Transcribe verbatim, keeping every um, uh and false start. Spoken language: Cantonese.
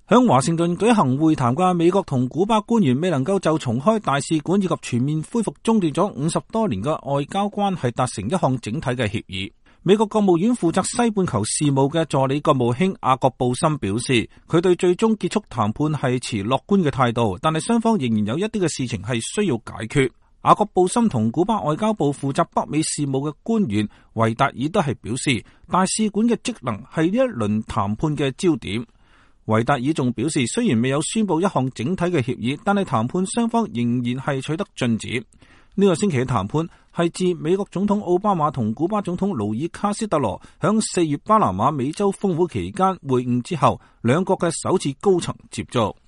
響華盛頓舉行會談嘅美國同古巴官員未能夠就重開大使館以及全面恢復中斷咗五十多年嘅外交關係達成一項整體嘅協議。美國國務院負責西半球事務嘅助理國務卿雅各布森表示，佢對最終結束談判係持樂觀嘅態度，但係雙方仍然有一啲嘅事情係需要解決。雅各布森同古巴外交部負責北美事務嘅官員維達爾都係表示，大使館嘅職能係呢一輪談判嘅焦點。維達爾仲表示，雖然未有宣布一項整體嘅協議，但係談判雙方仍然係取得進展。呢個星期嘅談判係自美國總統奧巴馬同古巴總統盧爾卡斯特羅響四月巴拿馬美洲峰會期間會晤之後，兩國嘅首次高層接觸。